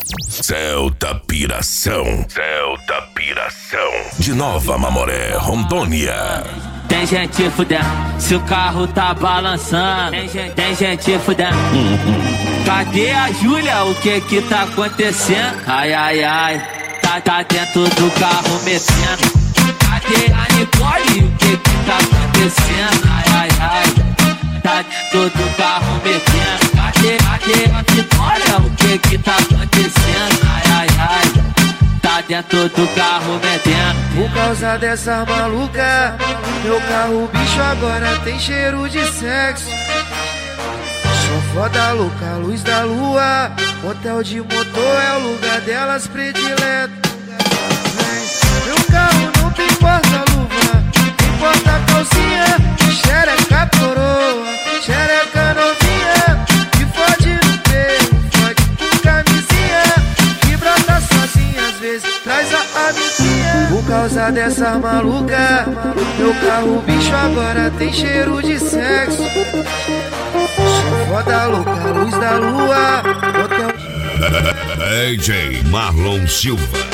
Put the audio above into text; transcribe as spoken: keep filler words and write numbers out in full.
Celta Piração, Celta Piração, de Nova Mamoré, Rondônia. Tem gente fudendo, se o carro tá balançando. Tem gente, tem gente fudendo. Cadê a Júlia? O que que tá acontecendo? Ai, ai, ai, tá, tá dentro do carro metendo. Cadê a Nicole? O que que tá acontecendo? Ai, ai, ai, tá dentro do carro metendo. Cadê, cadê a Vitória? O que que tá acontecendo? Ai, ai, ai, tá dentro do carro metendo. Por causa dessa maluca, meu carro bicho agora tem cheiro de sexo. Só foda louca, luz da lua, motel de motor é o lugar delas predileto. Meu carro não tem porta-luva, tem porta-calcinha, xereca coroa, xereca novinha, que fode no peito, fode com camisinha, que brota sozinha, às vezes traz a amiguinha. Por causa dessa maluca, meu carro bicho agora tem cheiro de sexo. Só foda louca, luz da lua, motel... D J Marlon Silva.